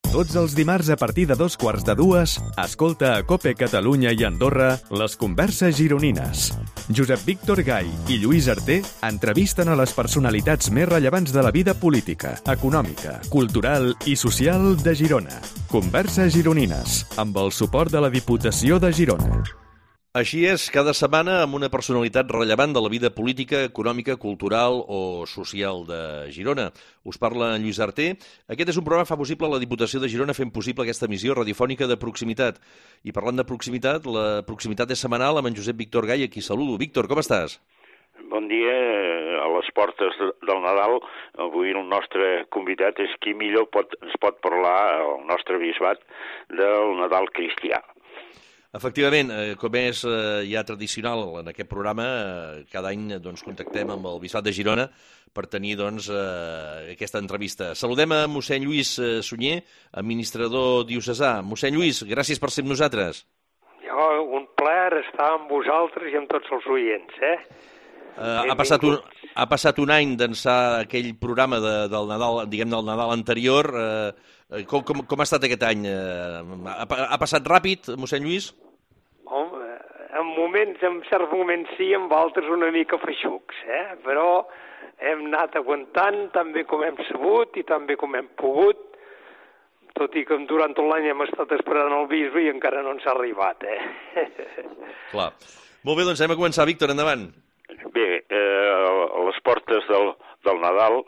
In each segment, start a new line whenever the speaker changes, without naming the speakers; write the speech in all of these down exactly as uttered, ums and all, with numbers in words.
Tots els dimarts a partir de dos quarts de dues, escolta a COPE Catalunya i Andorra les converses gironines. Josep Víctor Gai i Lluís Arter entrevisten a les personalitats més rellevants de la vida política, econòmica, cultural i social de Girona. Converses gironines, amb el suport de la Diputació de Girona.
Així és, cada setmana amb una personalitat rellevant de la vida política, econòmica, cultural o social de Girona. Us parla en Lluís Arter. Aquest és un programa que fa possible la Diputació de Girona fent possible aquesta emissió radiofònica de proximitat. I parlant de proximitat, la proximitat és setmanal amb en Josep Víctor Gai, a qui saludo. Víctor, com estàs?
Bon dia, a les portes del Nadal. Avui el nostre convidat és qui millor pot, ens pot parlar, el nostre bisbat, del Nadal cristià.
Efectivament, eh, com és eh, ja tradicional en aquest programa, eh, cada any doncs, contactem amb el Bisbat de Girona per tenir doncs, eh, aquesta entrevista. Saludem a mossèn Lluís eh, Sunyer, administrador diocesà. Mossèn Lluís, gràcies per ser amb nosaltres.
Jo, un plaer estar amb vosaltres i amb tots els oients, eh?
Uh, ha, passat un, ha passat un any d'ençà aquell programa de, del Nadal, diguem del Nadal anterior. Uh, com, com, com ha estat aquest any? Uh, ha, ha passat ràpid, mossèn Lluís?
Home, en moments, en certs moments sí, en altres una mica feixucs, eh? Però hem anat aguantant tan bé com hem sabut i tan bé com hem pogut, tot i que durant tot l'any hem estat esperant el bisbe i encara no ens ha arribat, eh?
Clar. Molt bé, doncs anem a començar. Víctor, endavant.
Bé, eh, a les portes del, del Nadal,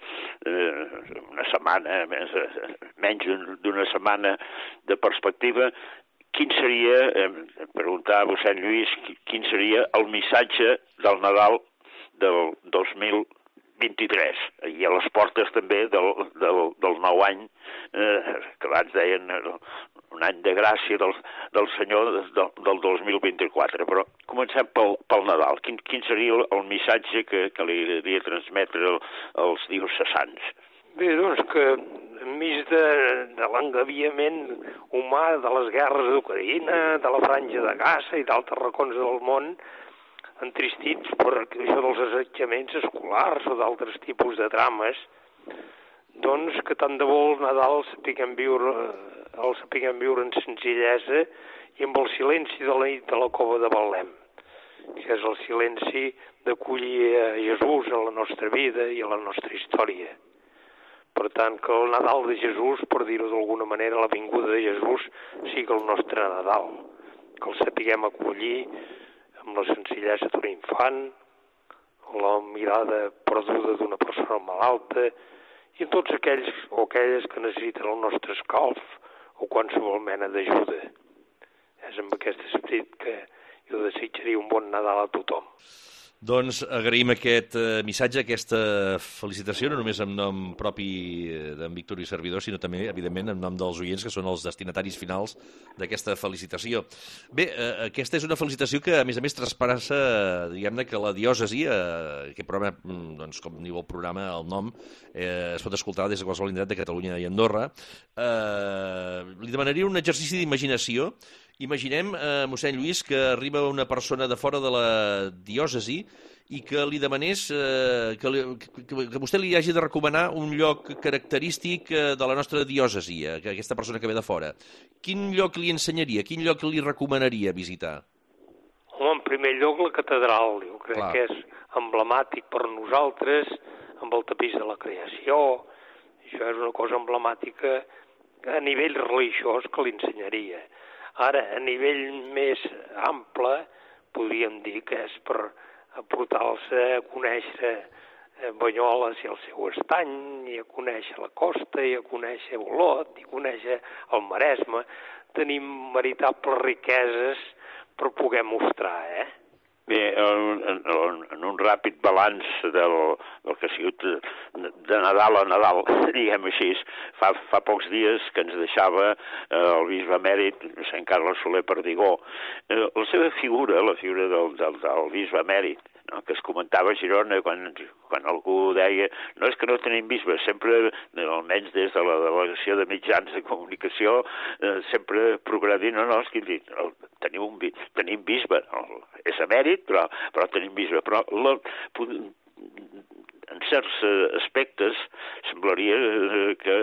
eh, una setmana, més, menys d'una setmana de perspectiva, quin seria, eh, preguntar a mossèn Lluís, quin seria el missatge del Nadal del dos mil vint-i-tres, i a les portes també del, del, del nou any, eh, que abans deien un any de gràcia del, del Senyor del, del dos mil vint-i-quatre. Però comencem pel, pel Nadal. Quin, quin seria el, el missatge que, que li hauria de transmetre el, els diocesans?
Bé, doncs que enmig de, de l'engaviament humà, de les guerres d'Ucraïna, de la Franja de Gaza i d'altres racons del món, entristits per això dels assetjaments escolars o d'altres tipus de drames, doncs que tant de bo el Nadal sapiguem viure, el sapiguem viure en senzillesa i amb el silenci de la nit de la cova de Betlem, que és el silenci d'acollir a Jesús a la nostra vida i a la nostra història. Per tant, que el Nadal de Jesús, per dir-ho d'alguna manera, la vinguda de Jesús, sigui el nostre Nadal, que el sapiguem acollir amb la senzillesa d'un infant, la mirada perduda d'una persona malalta, i en tots aquells o aquelles que necessiten el nostre escalf o qualsevol mena d'ajuda. És amb aquest esperit que jo desitjaria un bon Nadal a tothom.
Doncs agraïm aquest eh, missatge, aquesta felicitació, no només en nom propi d'en Víctor i servidor, sinó també, evidentment, en nom dels oients, que són els destinataris finals d'aquesta felicitació. Bé, eh, aquesta és una felicitació que, a més a més, traspassa, diguem-ne, que la diòcesi, eh, aquest programa, doncs, com diu el programa, el nom, eh, es pot escoltar des de qualsevol indret de Catalunya i Andorra. Eh, li demanaria un exercici d'imaginació. Imaginem, eh, mossèn Lluís, que arriba una persona de fora de la diòcesi i que li demanés eh, que, li, que, que vostè li hagi de recomanar un lloc característic eh, de la nostra diòcesi, eh, que aquesta persona que ve de fora. Quin lloc li ensenyaria? Quin lloc li recomanaria visitar?
Home, en primer lloc la catedral, jo crec
Clar.
que és emblemàtic per nosaltres, amb el tapís de la creació. Això és una cosa emblemàtica a nivell religiós que li ensenyaria. Ara, a nivell més ample, podríem dir que és per portar-los a conèixer Banyoles i el seu estany, i a conèixer la costa, i a conèixer Olot, i a conèixer el Maresme. Tenim veritables riqueses per poder mostrar, eh?
Bé, en, en, en un ràpid balanç del, del que ha sigut de Nadal a Nadal, diguem així, fa, fa pocs dies que ens deixava eh, el bisbe emèrit, Sant Carles Soler Perdigó. Eh, la seva figura, la figura del, del, del bisbe emèrit, no, que es comentava a Girona quan, quan algú deia no és que no tenim bisbe, sempre, almenys des de la delegació de mitjans de comunicació, eh, sempre progredint, no, no, és que el, tenim, un, tenim bisbe, el, és emèrit, però, però tenim bisbe, però la, en certs aspectes semblaria que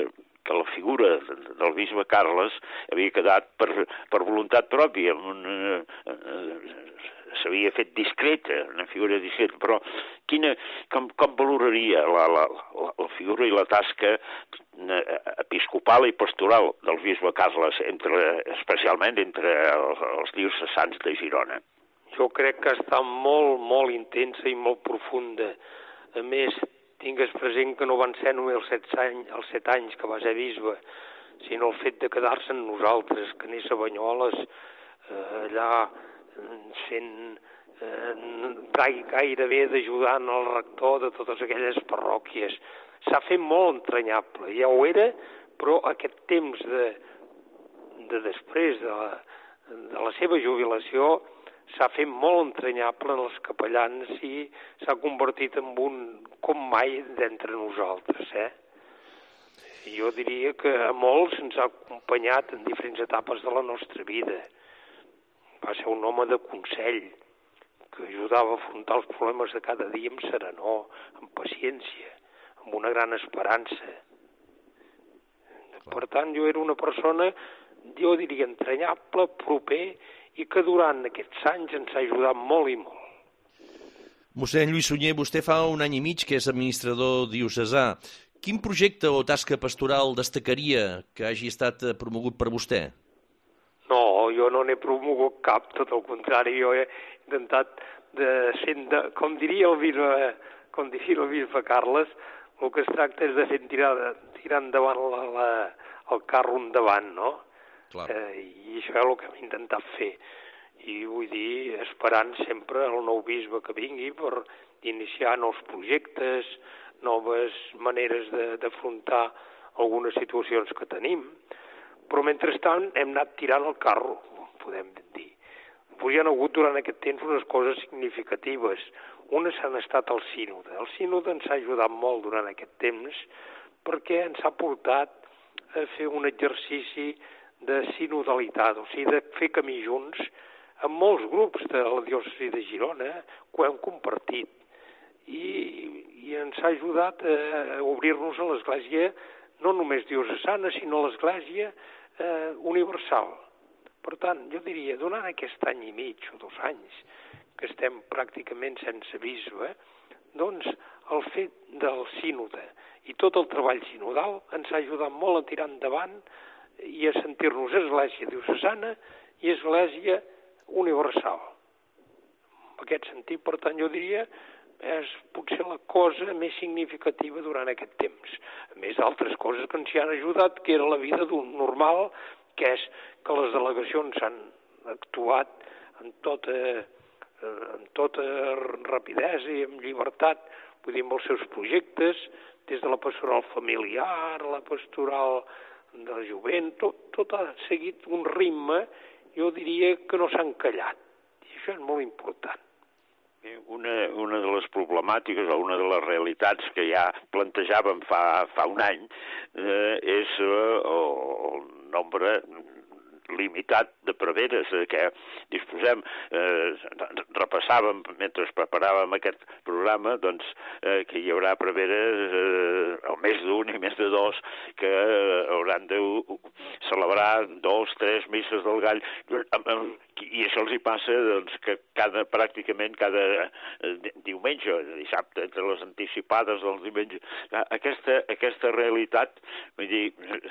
que la figura del bisbe Carles havia quedat per, per voluntat pròpia, un, eh, eh, s'havia fet discreta, una figura discreta, però quina, com, com valoraria la, la, la, la figura i la tasca episcopal i pastoral del bisbe Carles, entre, especialment entre els, els diocesans de Girona?
Jo crec que està molt, molt intensa i molt profunda. A més, tingues present que no van ser només els set anys, els set anys que va ser bisbe, sinó el fet de quedar-se en nosaltres, que anés a Banyoles, eh, allà fent eh, gairebé d'ajudant el rector de totes aquelles parròquies. S'ha fet molt entranyable, ja ho era, però aquest temps de, de després de la, de la seva jubilació s'ha fet molt entranyable en els capellans i s'ha convertit en un com mai d'entre nosaltres, eh? Jo diria que a molts ens ha acompanyat en diferents etapes de la nostra vida. Va ser un home de consell, que ajudava a afrontar els problemes de cada dia amb serenor, amb paciència, amb una gran esperança. Per tant, jo era una persona, jo diria, entranyable, proper, i que durant aquests anys ens ha ajudat molt i molt.
Mossèn Lluís Sunyer, vostè fa un any i mig que és administrador diocesà. Quin projecte o tasca pastoral destacaria que hagi estat promogut per vostè?
No, jo no n'he promogut cap, tot el contrari, jo he intentat de ser, de, com diria el bisbe, com diria el bisbe Carles, el que es tracta és de fer tirar, tirar endavant la, la, el carro endavant, no?
Clar.
Eh, I això és el que hem intentat fer. I vull dir, esperant sempre el nou bisbe que vingui per iniciar nous projectes, noves maneres d'afrontar algunes situacions que tenim. Però mentrestant hem anat tirant el carro, podem dir. Pues hi ha hagut durant aquest temps unes coses significatives. Unes han estat el sínode. El sínode ens ha ajudat molt durant aquest temps perquè ens ha portat a fer un exercici de sinodalitat, o sigui, de fer camí junts amb molts grups de la diòcesi de Girona que ho hem compartit. I, i ens ha ajudat a obrir-nos a l'Església no només diocesana, sinó a l'Església eh, universal. Per tant, jo diria, durant aquest any i mig o dos anys que estem pràcticament sense bisbe, doncs el fet del sínode i tot el treball sinodal ens ha ajudat molt a tirar endavant i a sentir-nos Església diocesana i Església universal. En aquest sentit, per tant, jo diria, és potser la cosa més significativa durant aquest temps. A més, altres coses que ens hi han ajudat, que era la vida d'un normal, que és que les delegacions han actuat amb tota, amb tota rapidesa i amb llibertat, vull dir, amb els seus projectes, des de la pastoral familiar, la pastoral de jovent, tot, tot ha seguit un ritme, jo diria que no s'han callat. I això és molt important.
Una, una de les problemàtiques o una de les realitats que ja plantejàvem fa, fa un any eh, és eh, el nombre limitat de preveres de què disposem. Eh, repassàvem, mentre preparàvem aquest programa, doncs, eh, que hi haurà preveres eh, el mes d'un i més de dos que eh, hauran de celebrar dos, tres misses del gall. I això els hi passa doncs, que cada, pràcticament cada eh, diumenge, dissabte, entre les anticipades dels diumenges. Aquesta, aquesta realitat, vull dir,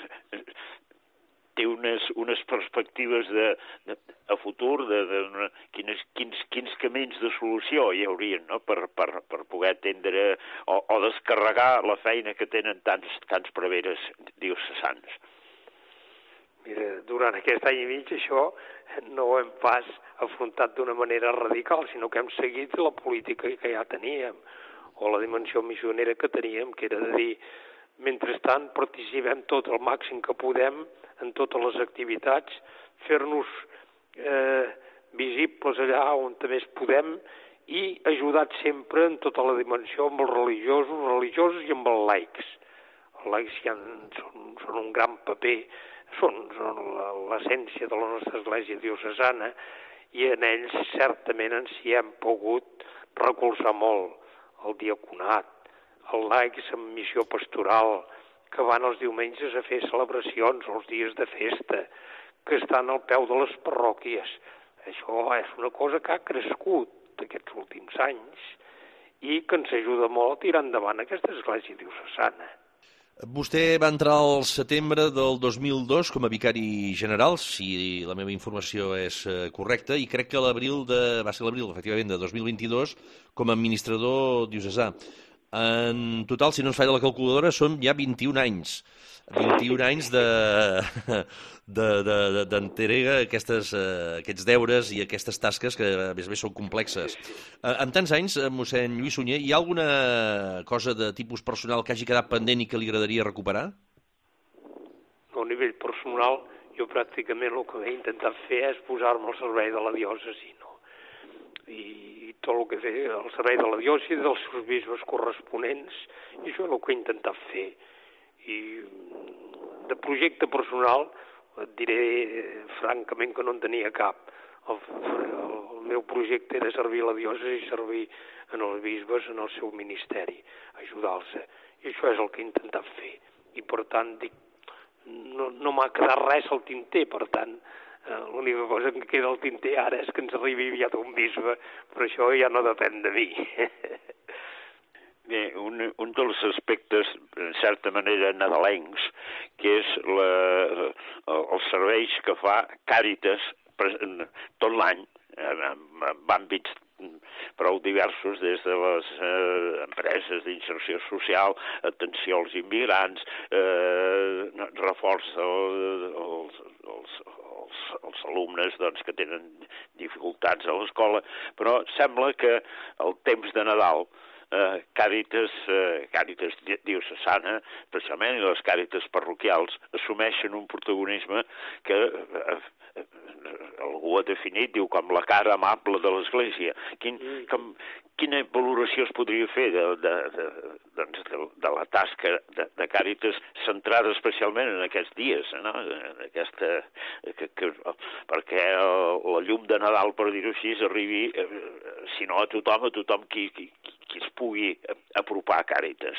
té unes, unes perspectives de, de, a futur de, de, de quins, quins, quins camins de solució hi haurien, no? per, per, per poder atendre o, o descarregar la feina que tenen tants, tants preveres diocesans.
Mira, durant aquest any i mig això no ho hem pas afrontat d'una manera radical, sinó que hem seguit la política que ja teníem, o la dimensió missionera que teníem, que era de dir, mentrestant participem tot el màxim que podem en totes les activitats, fer-nos eh, visibles allà on també podem i ajudar sempre en tota la dimensió amb els religiosos, religiosos i amb els laics. Els laics ja són, són un gran paper, són, són l'essència de la nostra església diocesana i en ells certament ens hi hem pogut recolzar molt. El diaconat, el laics amb missió pastoral, que van els diumenges a fer celebracions, els dies de festa, que estan al peu de les parròquies. Això és una cosa que ha crescut aquests últims anys i que ens ajuda molt a tirar endavant aquesta església diocesana.
Vostè va entrar al setembre del dos mil dos com a vicari general, si la meva informació és correcta, i crec que l'abril de, va ser l'abril, efectivament, de dos mil vint-i-dos com a administrador diocesà. En total, si no ens falla la calculadora, són ja vint-i-un anys. vint-i-un anys d'entrega a aquestes, uh, aquests deures i aquestes tasques que, a més a més, són complexes. Uh, en tants anys, mossèn Lluís Sunyer, hi ha alguna cosa de tipus personal que hagi quedat pendent i que li agradaria recuperar?
No, a nivell personal, jo pràcticament el que he intentat fer és posar-me al servei de la diòcesi, no? I tot el que he fet al servei de la diòcesi, dels seus bisbes corresponents, i això és el que he intentat fer. I de projecte personal et diré francament que no en tenia cap. El, el meu projecte era servir la diòcesi i servir en els bisbes en el seu ministeri, ajudar-los. I això és el que he intentat fer. I per tant, dic, no, no m'ha quedat res al tinter, per tant, l'única cosa que queda al tinter ara és que ens arribi aviat un bisbe, però això ja no depèn de mi.
Bé, un, un dels aspectes, en certa manera, nadalencs, que és la, els serveis que fa Càritas tot l'any, en àmbits prou diversos, des de les eh, empreses d'inserció social, atenció als immigrants, eh, reforç als, als, als, als alumnes doncs, que tenen dificultats a l'escola, però sembla que el temps de Nadal Eh, Càritas, eh, Càritas diocesana, especialment, i les Càritas parroquials, assumeixen un protagonisme que eh, eh, algú ha definit, diu, com la cara amable de l'Església. Quin, com, quina valoració es podria fer de, de, de, doncs, de, de la tasca de, de Càritas centrada especialment en aquests dies, no? En aquesta, que, que, perquè la llum de Nadal, per dir-ho així, arribi, eh, si no a tothom, a tothom qui, qui, qui es pugui apropar a Càritas.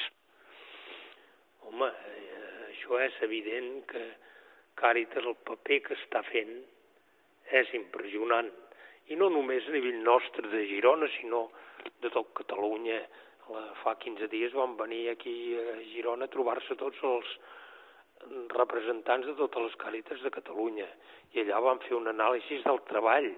Home, eh, això és evident que Càritas, el paper que està fent, és impressionant. I no només a nivell nostre de Girona, sinó de tot Catalunya. La, fa quinze dies van venir aquí a Girona a trobar-se tots els representants de totes les Càritas de Catalunya. I allà van fer un anàlisi del treball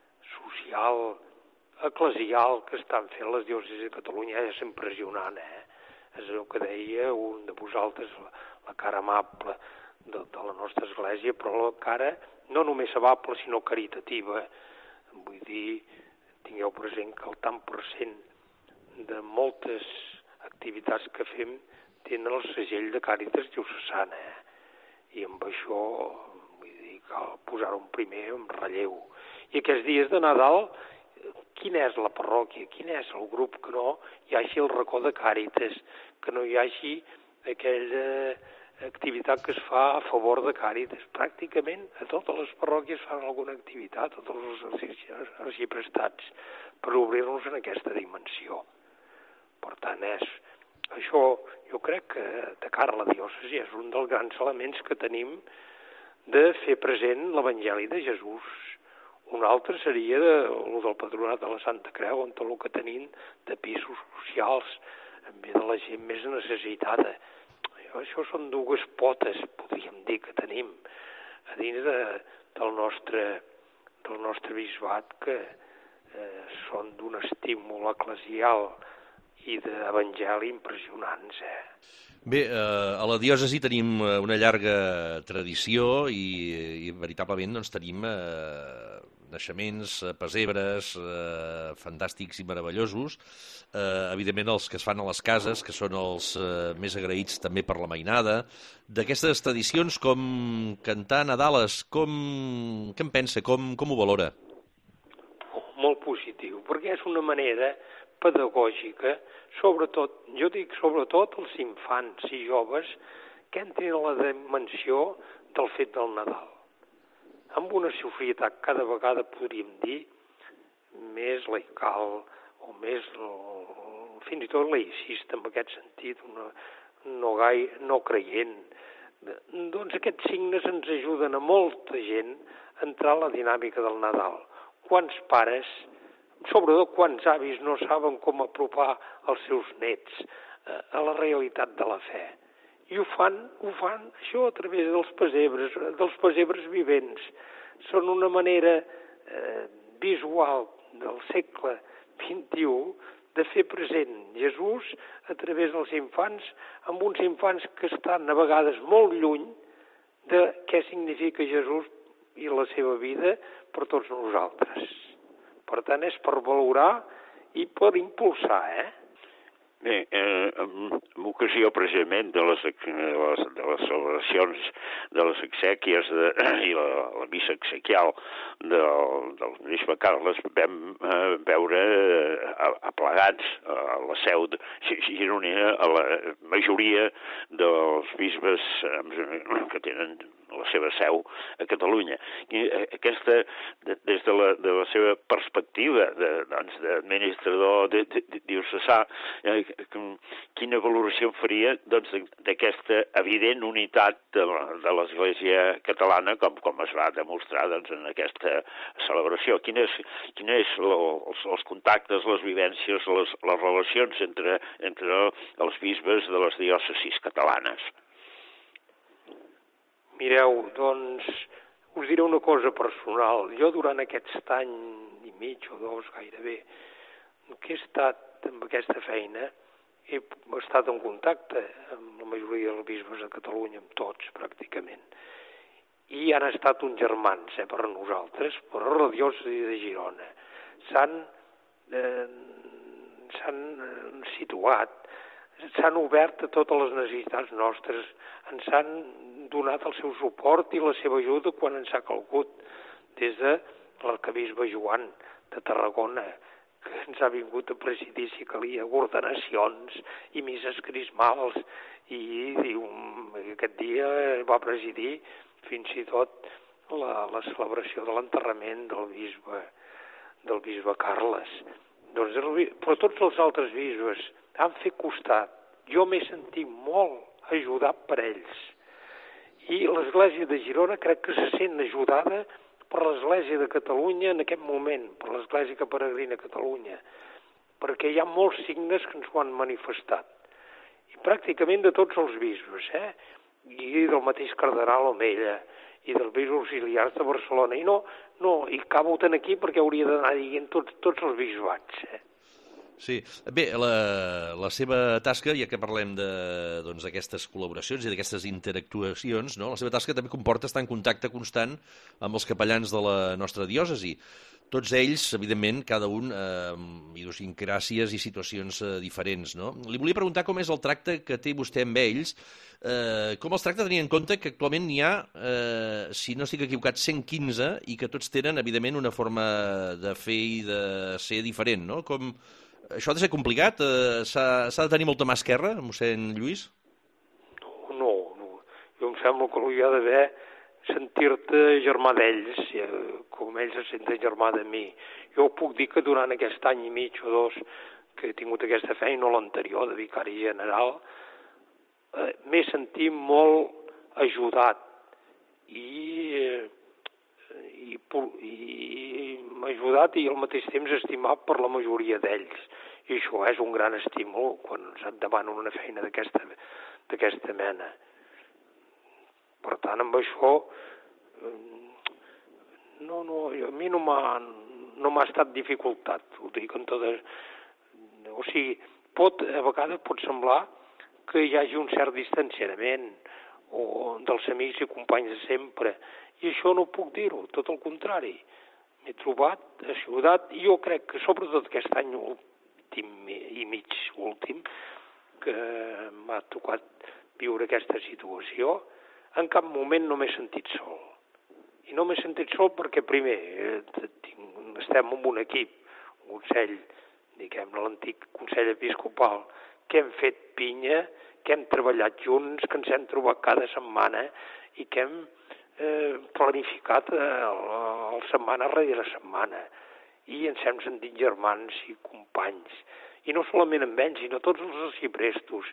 social, eclesial que estan fent les diòcesis de Catalunya. És impressionant, eh? És el que deia un de vosaltres, la, la cara amable de, de la nostra església, però la cara no només amable, sinó caritativa. Vull dir, tingueu present que el tant per cent de moltes activitats que fem tenen el segell de Càritas diocesana, eh? I amb això, vull dir, cal posar-ho primer en relleu. I aquests dies de Nadal, quina és la parròquia, quin és el grup que no hi hagi el racó de Càritas, que no hi hagi aquella activitat que es fa a favor de Càritas? Pràcticament a totes les parròquies fan alguna activitat, a tots els arxiprestats, per obrir-nos en aquesta dimensió. Per tant, és, això jo crec que de cara a la diòcesi és un dels grans elements que tenim de fer present l'Evangeli de Jesús. Un altre seria de, el del Patronat de la Santa Creu, on tot el que tenim de pisos socials, en ve de la gent més necessitada. Això són dues potes, podríem dir, que tenim a dins de, del, nostre, del nostre bisbat, que eh, són d'un estímul eclesial i d'evangeli impressionants. Eh?
Bé, eh, a la diòcesi tenim una llarga tradició i, i veritablement doncs, tenim eh, naixements, pessebres eh, fantàstics i meravellosos. Eh, evidentment els que es fan a les cases, que són els eh, més agraïts també per la mainada. D'aquestes tradicions, com cantar Nadales, com, què en pensa, com, com ho valora?
Molt positiu, perquè és una manera pedagògica, sobretot, jo dic sobretot els infants i joves que entrin a la dimensió del fet del Nadal. Amb una societat cada vegada, podríem dir, més laical o més, fins i tot laicista, en aquest sentit, una, no, gai, no creient. Doncs aquests signes ens ajuden a molta gent a entrar a la dinàmica del Nadal. Quants pares, sobretot quants avis, no saben com apropar els seus nets a la realitat de la fe. I ho fan, ho fan això a través dels pessebres, dels pessebres vivents. Són una manera eh, visual del segle vint-i-u de fer present Jesús a través dels infants, amb uns infants que estan a vegades molt lluny de què significa Jesús i la seva vida per tots nosaltres. Per tant, és per valorar i per impulsar, eh?
Bé, eh, en ocasió precisament de les, de les, de les celebracions de les exèquies de, i la, la missa exequial del, del bisbe Carles vam eh, veure eh, aplegats a la seu de Gironina a la majoria dels bisbes eh, que tenen la seva seu a Catalunya. I aquesta, des de la, de la seva perspectiva de, doncs, d'administrador de, de, de diocesà, eh, quina valoració faria doncs, d'aquesta evident unitat de, de l'Església catalana, com, com es va demostrar doncs, en aquesta celebració? Quines quin és lo, els, els contactes, les vivències, les, les relacions entre, entre els bisbes de les diòcesis catalanes?
Mireu, doncs, us diré una cosa personal. Jo durant aquest any i mig o dos gairebé que he estat amb aquesta feina, he estat en contacte amb la majoria dels bisbes de Catalunya, amb tots pràcticament. I han estat uns germans eh, per nosaltres, per la diòcesi de Girona. S'han eh, s'han situat, s'han obert a totes les necessitats nostres, ens han donat el seu suport i la seva ajuda quan ens ha calgut, des de l'arquebisbe Joan de Tarragona, que ens ha vingut a presidir si calia ordenacions i misses crismals, i diu, aquest dia va presidir fins i tot la, la celebració de l'enterrament del bisbe, del bisbe Carles. Doncs, però tots els altres bisbes han fet costat. Jo m'he sentit molt ajudat per ells. I l'Església de Girona crec que se sent ajudada per l'Església de Catalunya en aquest moment, per l'Església que peregrina a Catalunya, perquè hi ha molts signes que ens ho han manifestat. I pràcticament de tots els bisbes, eh? I del mateix cardenal Omella, i dels bisbes auxiliars de Barcelona. I no, no, i acabo tant aquí perquè hauria d'anar dient tots, tots els bisbats, eh?
Sí, bé, la, la seva tasca, ja que parlem doncs, d'aquestes doncs, col·laboracions i d'aquestes interactuacions, no? La seva tasca també comporta estar en contacte constant amb els capellans de la nostra diòcesi. Tots ells, evidentment, cada un eh, amb idiosincràsies i situacions eh, diferents, no? Li volia preguntar com és el tracte que té vostè amb ells, eh, com els tracta tenint en compte que actualment n'hi ha, eh, si no estic equivocat, cent quinze i que tots tenen, evidentment, una forma de fer i de ser diferent, no? Com... Això ha de ser complicat? Eh, s'ha de tenir molta mà esquerra, mossèn Lluís?
No, no, no. Jo em sembla que hi ha d'haver sentir-te germà d'ells, com ells es senten germà de mi. Jo puc dir que durant aquest any i mig o dos que he tingut aquesta feina, o l'anterior de vicari general, eh, m'he sentit molt ajudat i... Eh, i, i m'ha ajudat i al mateix temps estimat per la majoria d'ells. I això és un gran estímul quan et demanen una feina d'aquesta d'aquesta mena. Per tant, amb això, no, no, a mi no m'ha no m'ha estat dificultat, ho dic en totes... O sigui, pot, a vegades pot semblar que hi hagi un cert distanciament o dels amics i companys de sempre, i això no puc dir-ho, tot el contrari. M'he trobat, ajudat, i jo crec que sobretot aquest any últim i mig últim, que m'ha tocat viure aquesta situació, en cap moment no m'he sentit sol. I no m'he sentit sol perquè, primer, estem en un equip, un consell, diguem-ne, l'antic Consell Episcopal, que hem fet pinya, que hem treballat junts, que ens hem trobat cada setmana i que hem eh, planificat la setmana rere setmana. I ens hem sentit germans i companys. I no solament amb ells, sinó tots els arxiprestos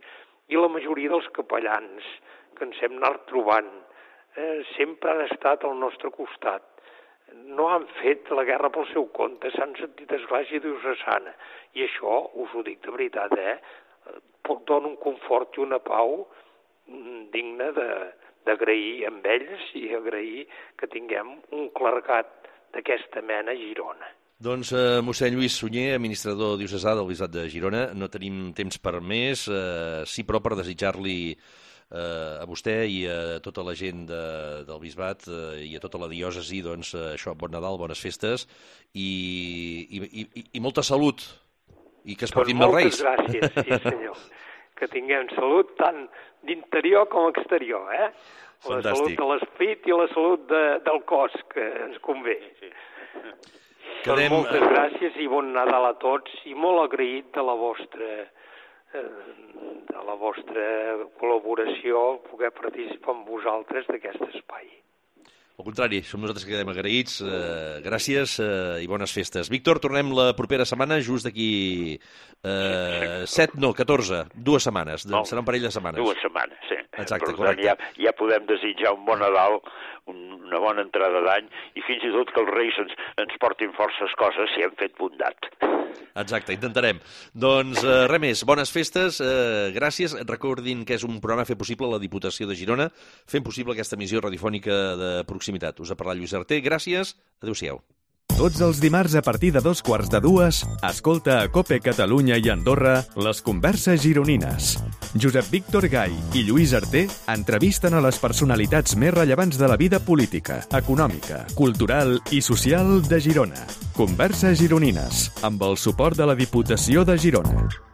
i la majoria dels capellans que ens hem anat trobant eh, sempre han estat al nostre costat. No han fet la guerra pel seu compte, s'han sentit església diocesana. I això, us ho dic de veritat, eh? dona un confort i una pau digne d'agrair amb ells i agrair que tinguem un clergat d'aquesta mena a Girona.
Doncs eh, mossèn Lluís Sunyer, administrador diocesà del Bisbat de Girona, no tenim temps per més, eh, sí però per desitjar-li eh, a vostè i a tota la gent de, del Bisbat eh, i a tota la diòcesi, doncs, eh, això, bon Nadal, bones festes i, i, i, i molta salut i que es portin més reis.
Moltes gràcies, sí senyor. Que tinguem salut tant d'interior com exterior, eh? La
Fantàstic. Salut
de l'esperit i la salut de, del cos, que ens convé. Sí.
Quedem...
Doncs moltes gràcies i bon Nadal a tots i molt agraït de la vostra de la vostra col·laboració, poder participar amb vosaltres d'aquest espai.
Al contrari, som nosaltres que quedem agraïts. Eh, gràcies eh, i bones festes. Víctor, tornem la propera setmana, just d'aquí eh, set, no, catorze, dues setmanes. No, serà un parell de setmanes.
Dues setmanes, sí.
Exacte,
per
correcte.
Ja, ja podem desitjar un bon Nadal, una bona entrada d'any, i fins i tot que els Reis ens, ens portin forces coses si hem fet bondat.
Exacte, intentarem. Doncs eh, res més, bones festes, eh, gràcies. Recordin que és un programa fet possible a la Diputació de Girona, fent possible aquesta emissió radiofònica de proximitat. Us ha parlat Lluís Arter, gràcies, adéu-siau.
Tots els dimarts a partir de dos quarts de dues, escolta a COPE Catalunya i Andorra les converses gironines. Josep Víctor Gai i Lluís Arter entrevisten a les personalitats més rellevants de la vida política, econòmica, cultural i social de Girona. Converses gironines, amb el suport de la Diputació de Girona.